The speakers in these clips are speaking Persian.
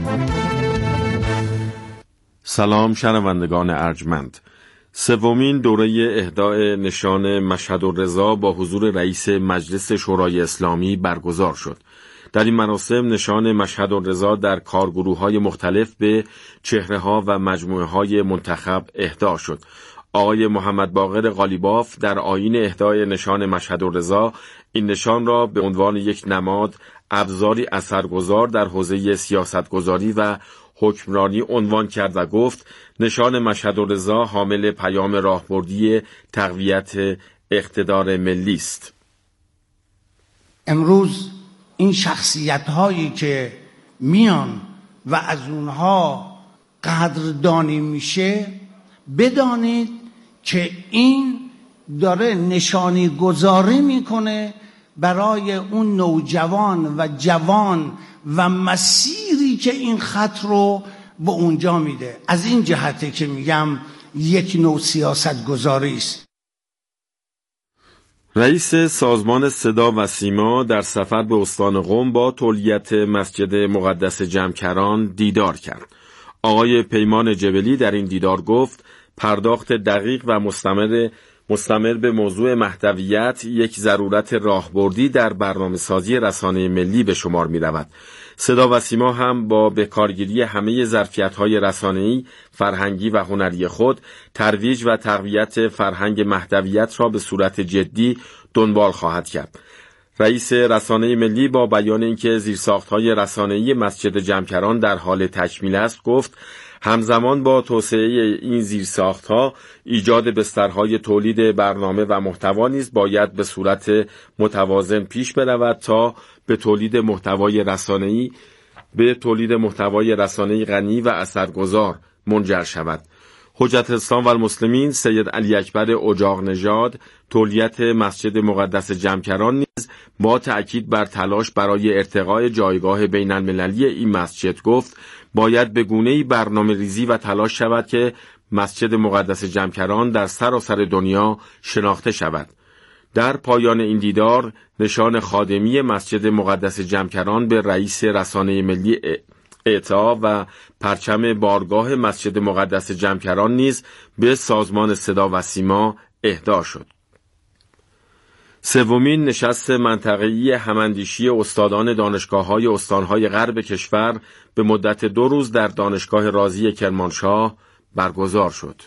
سلام شنوندگان ارجمند. سومین دوره اهدای نشان مشهدالرضا با حضور رئیس مجلس شورای اسلامی برگزار شد. در این مراسم نشان مشهدالرضا در کارگروه‌های مختلف به چهره‌ها و مجموعه‌های منتخب اهدا شد. آقای محمد باقر قالیباف در آیین اهدای نشان مشهدالرضا این نشان را به عنوان یک نماد ابزاری اثرگذار در حوزه سیاستگذاری و حکمرانی عنوان کرد و گفت نشان مشهدالرضا حامل پیام راهبردی تقویت اقتدار ملی است. امروز این شخصیت‌هایی که میان و از اونها قدردانی میشه، بدانید که این داره نشانی گذاری میکنه برای اون نوجوان و جوان و مسیری که این خط رو به اونجا میده. از این جهته که میگم یک نوع سیاست گذاری است. رئیس سازمان صدا و سیما در سفر به استان قم با تولیت مسجد مقدس جمکران دیدار کرد. آقای پیمان جبلی در این دیدار گفت پرداخت دقیق و مستمر به موضوع محتویت یک ضرورت راهبردی در برنامه‌سازی رسانه ملی به شمار می‌رود. صدا و سیما هم با بکارگیری همه ظرفیت‌های رسانه‌ای، فرهنگی و هنری خود ترویج و تقویت فرهنگ محتویت را به صورت جدی دنبال خواهد کرد. رئیس رسانه ملی با بیان اینکه زیرساخت‌های رسانه‌ای مسجد جمکران در حال تکمیل است گفت همزمان با توسعه این زیرساخت‌ها ایجاد بسترهای تولید برنامه و محتوا نیز باید به صورت متوازن پیش برود تا به تولید محتوای رسانه‌ای غنی و اثرگذار منجر شود. حجت الاسلام و المسلمین سید علی اکبر اجاق نژاد تولیت مسجد مقدس جمکران نیز با تأکید بر تلاش برای ارتقای جایگاه بین المللی این مسجد گفت باید به گونه‌ای برنامه ریزی و تلاش شود که مسجد مقدس جمکران در سراسر دنیا شناخته شود. در پایان این دیدار نشان خادمی مسجد مقدس جمکران به رئیس رسانه ملی اعطا و پرچم بارگاه مسجد مقدس جمکران نیز به سازمان صدا و سیما اهدا شد. سومین نشست منطقه‌ای هماندیشی استادان دانشگاه‌های استان‌های غرب کشور به مدت 2 روز در دانشگاه رازی کرمانشاه برگزار شد.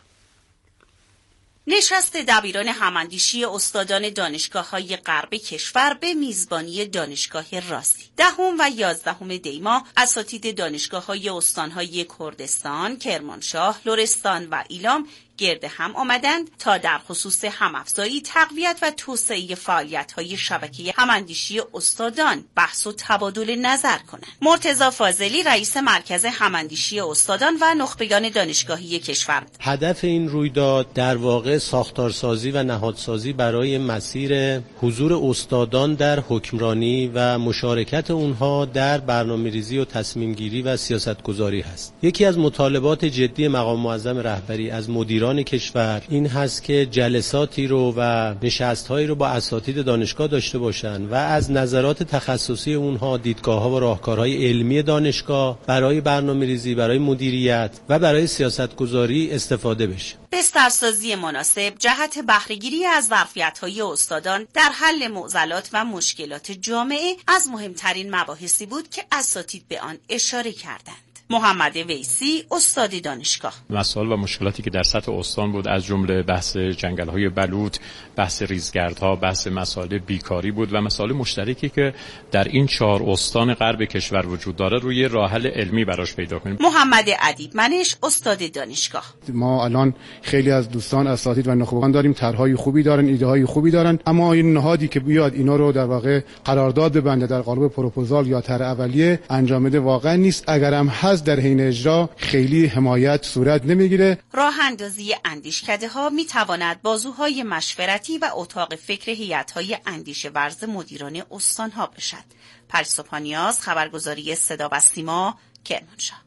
نشست دبیران هماندیشی استادان دانشگاه‌های غرب کشور به میزبانی دانشگاه رازی 10 و 11 دی ماه اساتید دانشگاه‌های استان‌های کردستان، کرمانشاه، لرستان و ایلام گرد هم آمدند تا در خصوص همافزایی، تقویت و توسعه فعالیت‌های شبکه هماندیشی استادان بحث و تبادل نظر کنند. مرتضی فاضلی رئیس مرکز هماندیشی استادان و نخبگان دانشگاهی کشور هدف این رویداد در واقع ساختارسازی و نهادسازی برای مسیر حضور استادان در حکمرانی و مشارکت اونها در برنامه‌ریزی و تصمیم‌گیری و سیاستگذاری هست. یکی از مطالبات جدی مقام معظم رهبری از مدیران کشور این هست که جلساتی رو و نشست‌هایی رو با اساتید دانشگاه داشته باشن و از نظرات تخصصی اونها، دیدگاه‌ها و راهکارهای علمی دانشگاه برای برنامه‌ریزی، برای مدیریت و برای سیاستگذاری استفاده بشه. بسترسازی مناسب جهت بهره‌گیری از ظرفیت‌های استادان در حل معضلات و مشکلات جامعه از مهمترین مباحثی بود که اساتید به آن اشاره کردند. محمد ویسی استاد دانشگاه مسائل و مشکلاتی که در سطح استان بود از جمله بحث جنگل‌های بلوط، بحث ریزگردها، بحث مسائل بیکاری بود و مسائل مشترکی که در این 4 استان غرب کشور وجود داره روی راه حل علمی براش پیدا کنیم. محمد ادیب منش استاد دانشگاه ما الان خیلی از دوستان اساتید و نخبگان داریم، طرحهای خوبی دارن، ایده‌های خوبی دارن، اما این نهادی که بیاد اینا رو در واقع قرارداد ببنده در قالب پروپوزال یا طرح اولیه انجام بده واقعا نیست. اگرم در حین اجرا خیلی حمایت صورت نمیگیره. راه اندازی اندیشکده‌ها میتواند بازوهای مشورتی و اتاق فکر هیئت‌های اندیشه ورز مدیران استان‌ها باشد. پرسوپانیاز خبرگزاری صدا و سیما کرمانشاه.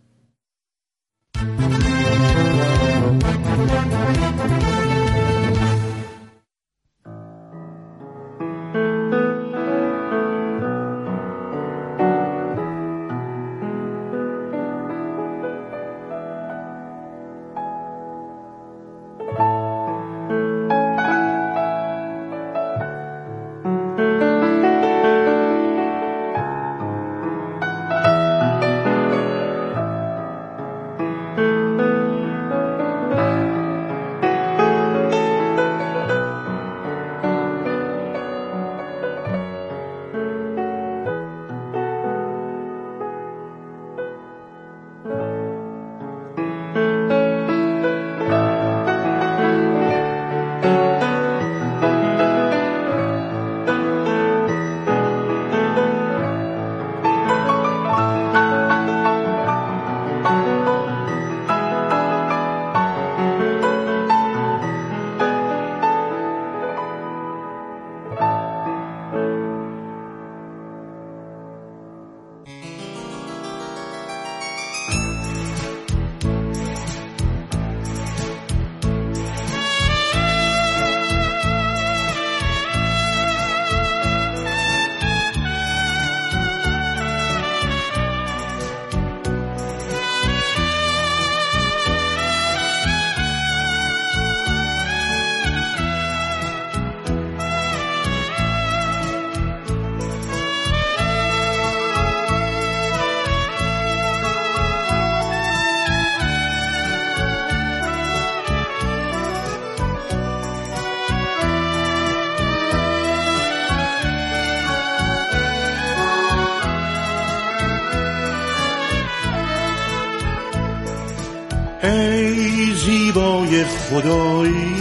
ای زیبای خدایی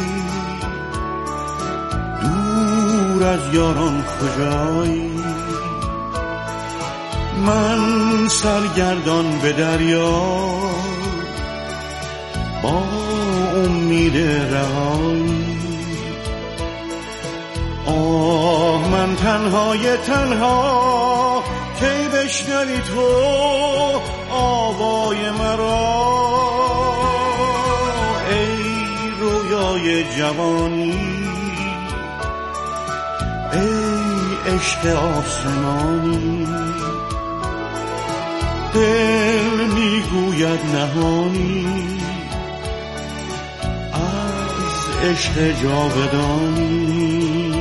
دور از یاران کجایی، من سرگردان به دریا با امید رهایی. آه من تنهای تنها کی بشنوی تو آوای مرا، ای رویای جوانی، ای عشق آسمانی. دل میگوید نهانی از عشق جاودانی.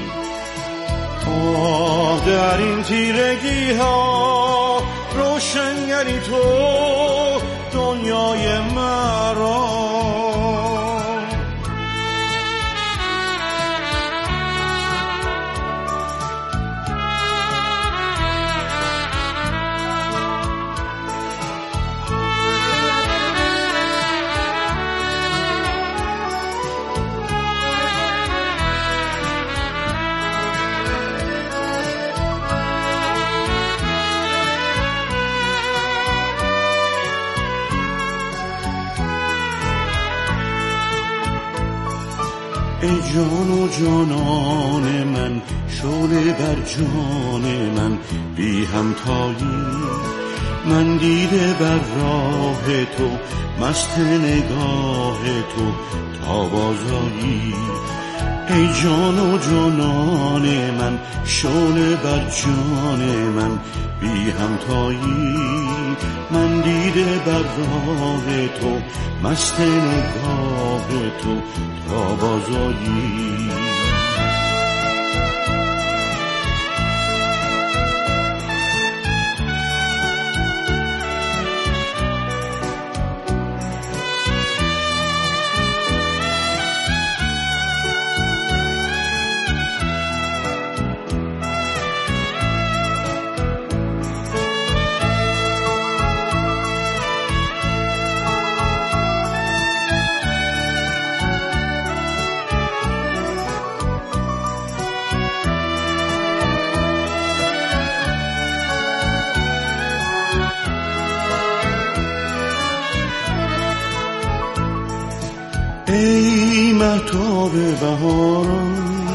آه در این تیرگی ها روشنگری تو دنیای مرا. ای جان و جانان من، شعله بر جان من بی همتایی. من دیده بر راه تو، مست نگاه تو تا بازایی. ای جان و جانان من، شعله بر جان من بی همتایی. من دیده بر راه تو، مست نگاه تو تا بازایی. ای مهتاب بهاران،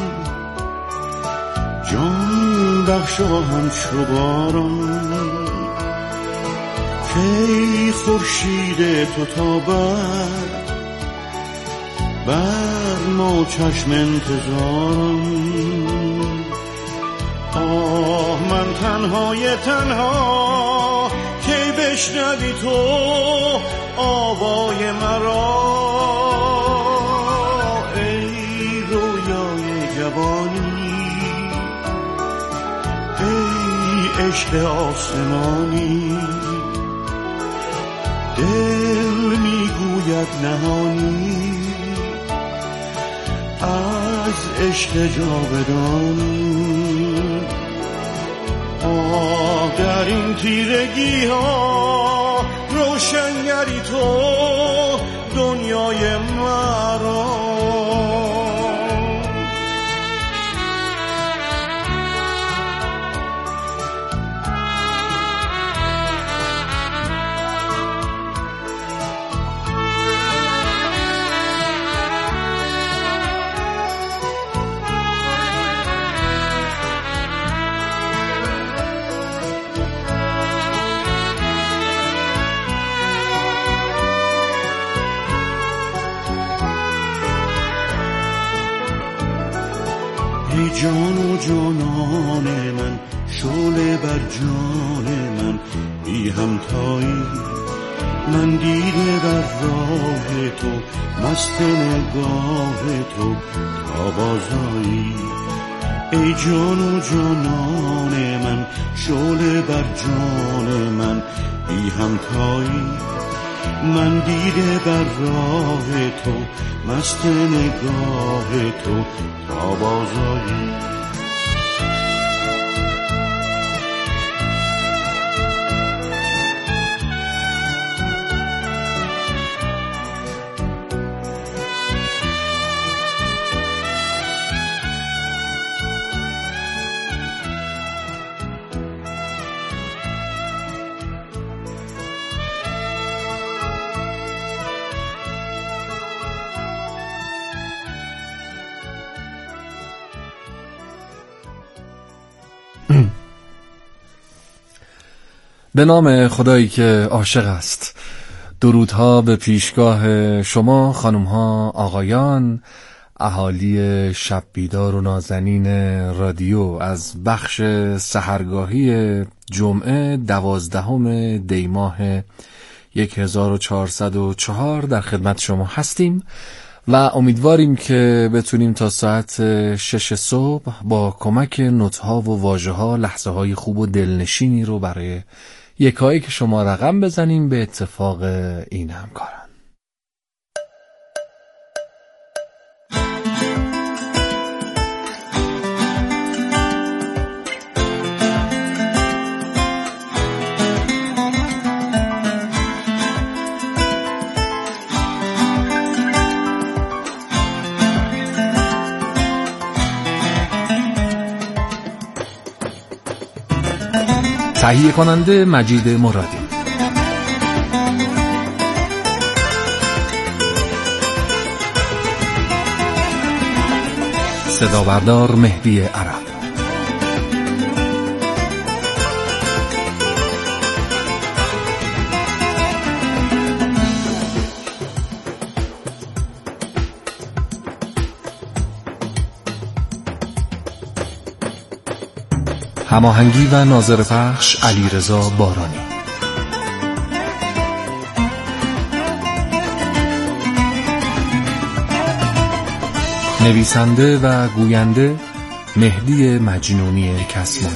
جان بخشا همچو باران. کی خورشید تو تابد بر ما چشم انتظاران. آه من تنهای تنها کی بشنوی تو آوای مرا. ای عشق آسمانی، دل میگوید نهانی از عشق جاودانی. آه در این تیرگی ها روشن کری تو دنیای مرا. ای جان و جانان من، شعله بر جان من، بی همتایی من دیده بر راه تو، مست نگاه تو تا بازایی. ای جان و جانان من، شعله بر جان من، بی همتایی من دیده بر راه تو، مست نگاه تو تا بازایی. به نام خدایی که عاشق است. درودها به پیشگاه شما خانم‌ها، آقایان، اهالی شب بیدار و نازنین رادیو از بخش سحرگاهی جمعه 12 دی ماه 1404 در خدمت شما هستیم و امیدواریم که بتونیم تا ساعت 6 صبح با کمک نوت‌ها و واژه‌ها لحظه‌های خوب و دلنشینی رو برای یکایی که شما رقم بزنیم به اتفاق این همکاران. تهیه کننده مجید مرادی، صدا بردار مهدی عرب، هماهنگی و ناظر پخش علیرضا بارانی. نویسنده و گوینده مهدی مجنونی کسمانی.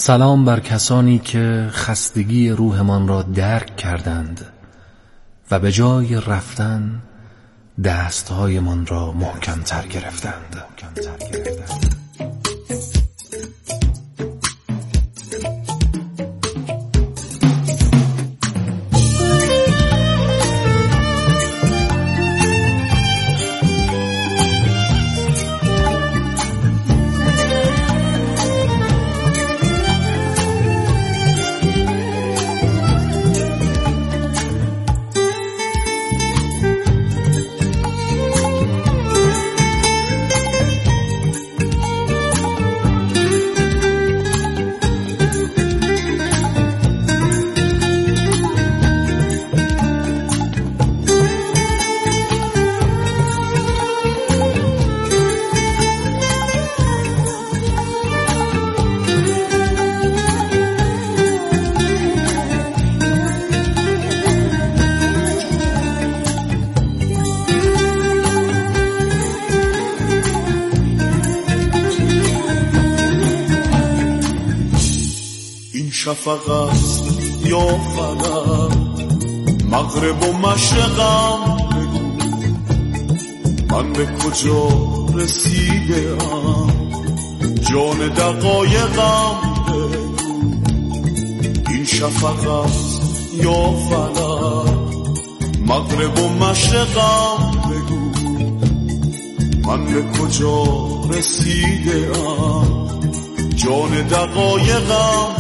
سلام بر کسانی که خستگی روحمان را درک کردند و به جای رفتن دستهایمان را محکم‌تر گرفتند. شفق است یا فلک، مغرب و مشرقم بگو من به کجا رسیدم، جان دقایقم بگو. این شفق است یا فلک، مغرب و مشرقم بگو من به کجا رسیدم، جان دقایقم.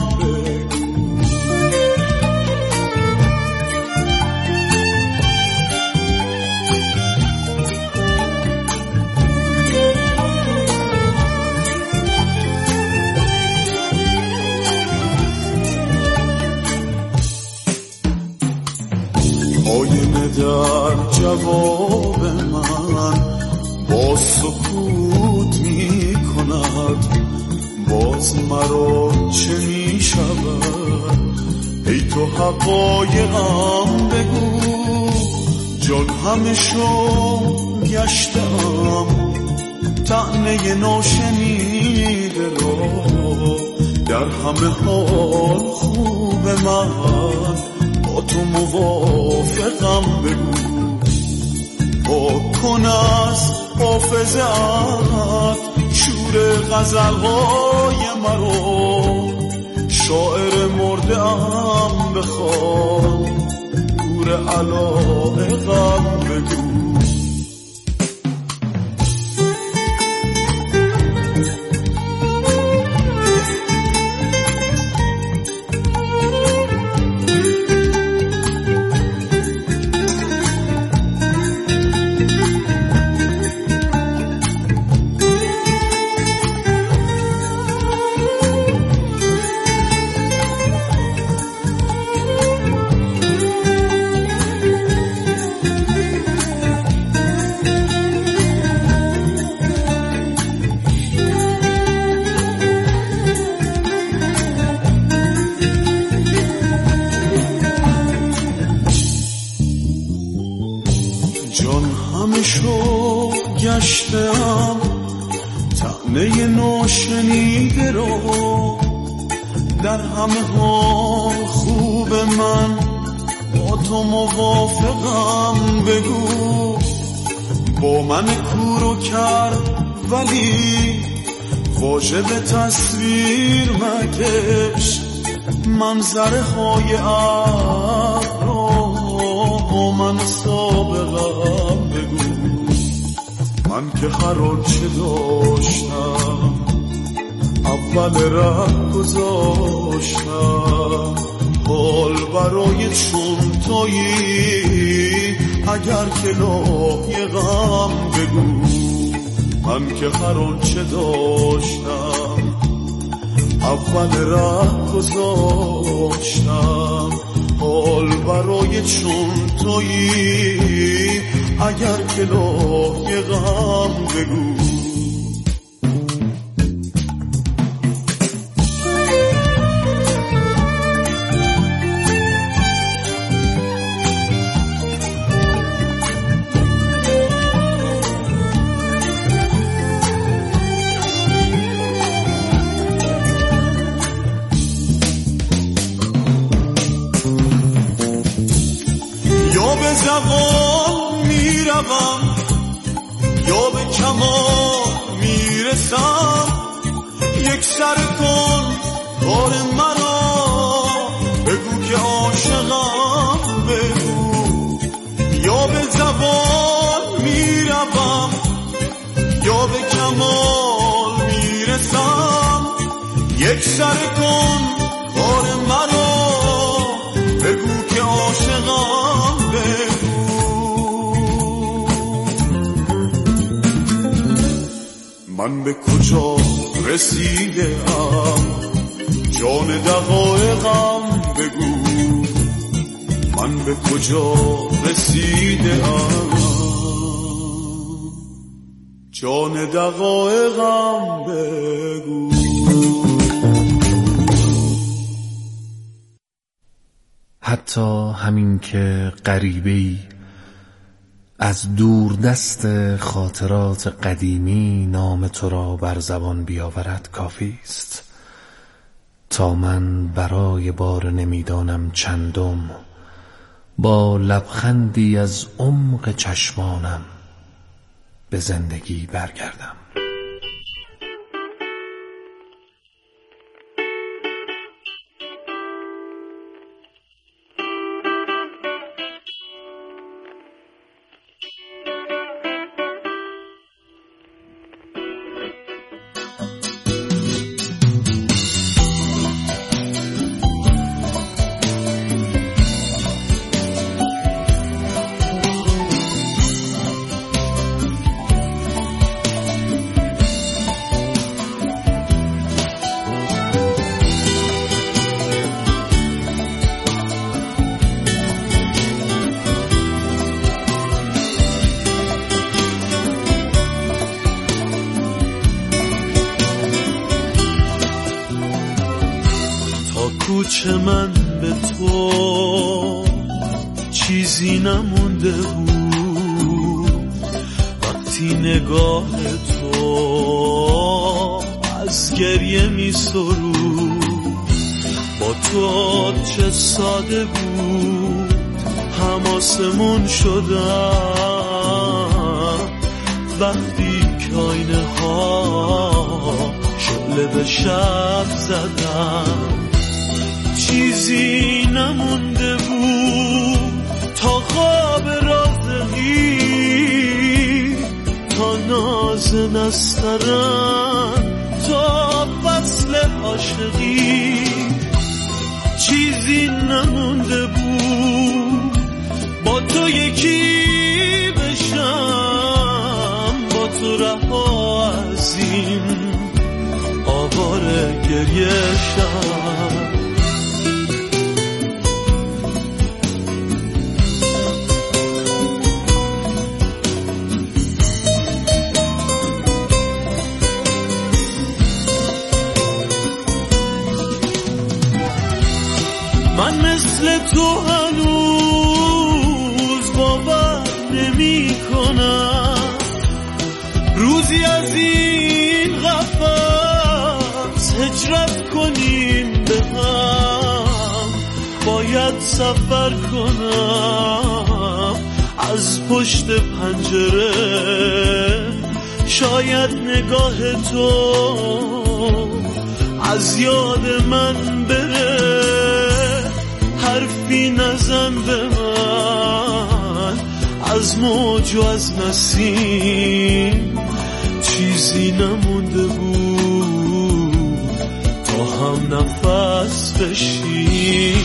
آینه در جواب من با سکوت می کند، باز مرا چه می شود؟ ای تو حقایقم بگو. جان همه شو گشتم طعنه ناشنیده را، در همه حال خوب من با تو موافقم بگو. پاک کن از حافظه‌ات شور غزل‌های مرا، شاعر مرده‌ام بخوان گور علایقم بگو. گشتم طعنه ناشنیده رو، در همه حال خوب من با تو موافقم بگو. با من کورو کرد ولی واژه به تصویر مکش، منظره های ابرا با من سابقم بگو. من که هر چه داشتم اول ره گذاشتم، حال برای چون تویی اگر که لایقم بگو. من که هر چه داشتم اول ره گذاشتم، حال برای چون تویی اگر که لایقم بگو. به زبان میروم یا به کمال میرسم، یک سر کن کار مرا، بگو که عاشقم بگو. یا به زبان میروم یا به کمال میرسم، یک سر کن کار مرا، بگو که عاشقم بگو. من به کجا رسیدم جان دقایقم بگو، من به کجا رسیدم جان دقایقم بگو. حتی همین که غریبه‌ای از دور دست خاطرات قدیمی نام تو را بر زبان بیاورد کافی است تا من برای بار نمیدانم چندم با لبخندی از عمق چشمانم به زندگی برگردم. کوچه من به تو چیزی نمونده بود، وقتی نگاه تو از گریه می سرود، با تو چه ساده بود حماسمون شدم، وقتی که آینه ها شعله به شب زدم، چیزی نمونده بود تا خواب رازقی، تا ناز نسترن، تا فصل عاشقی، چیزی نمونده بود با تو یکی بشم، با تو رها از این آواره گریه شم. من مثل تو هنوز باور نمی کنم روزی از این قفس هجرت کنیم به هم، باید سفر کنم از پشت پنجره، شاید نگاه تو از یاد من بره، حرفی نزن به من از موج و از نسیم، چیزی نمونده بود تا هم نفس بشیم،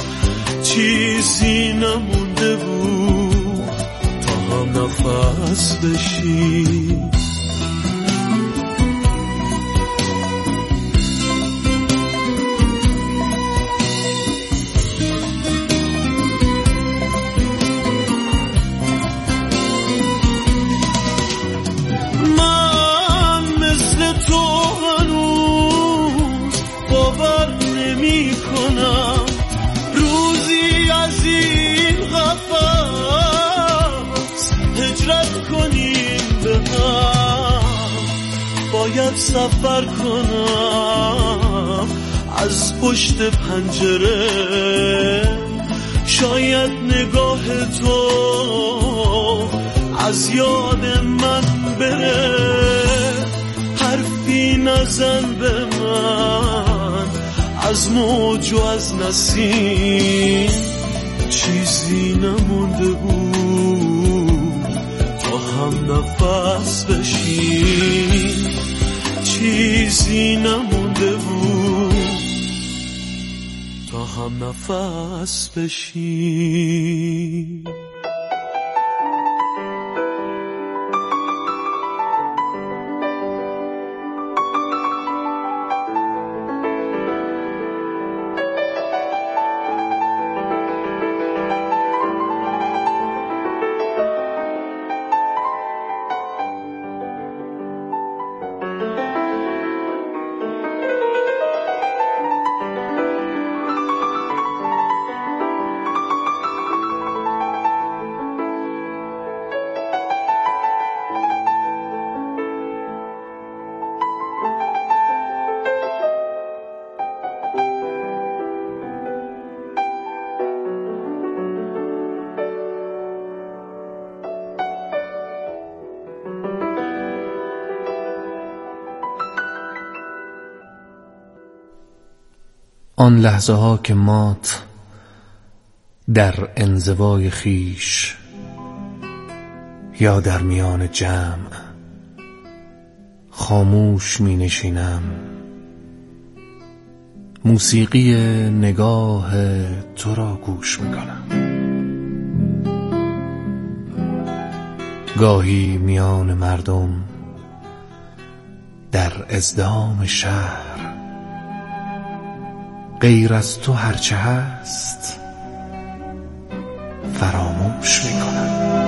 چیزی نمونده بود تا هم نفس بشیم. باید سفر کنم از پشت پنجره، شاید نگاه تو از یاد من بره، حرفی نزن به من از موج و از نسیم، چیزی نمونده بود تا هم نفس بشیم، چیزی نمونده بود تا هم نفس بشیم. آن لحظه ها که مات در انزوای خیش یا در میان جمع خاموش می نشینم، موسیقی نگاه تو را گوش می کنم. گاهی میان مردم در ازدحام شهر، غیر از تو هرچه هست فراموش میکنم.